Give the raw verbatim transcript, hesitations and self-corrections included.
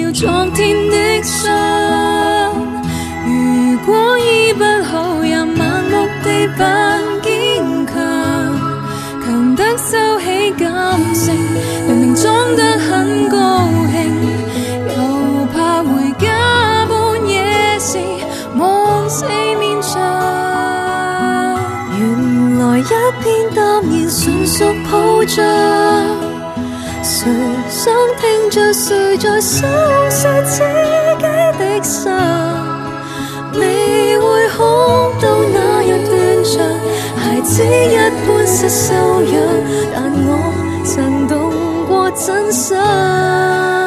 了昨天的傷。如果醫不好，也盲目地扮堅強，強得收起感性，明明裝得很高興，又怕回家半夜時望四面牆。原來一片淡然純屬抱着，誰想聽着誰在訴說自己的傷？未會哭到那日斷腸，孩子一般失修養，但我曾懂過真相。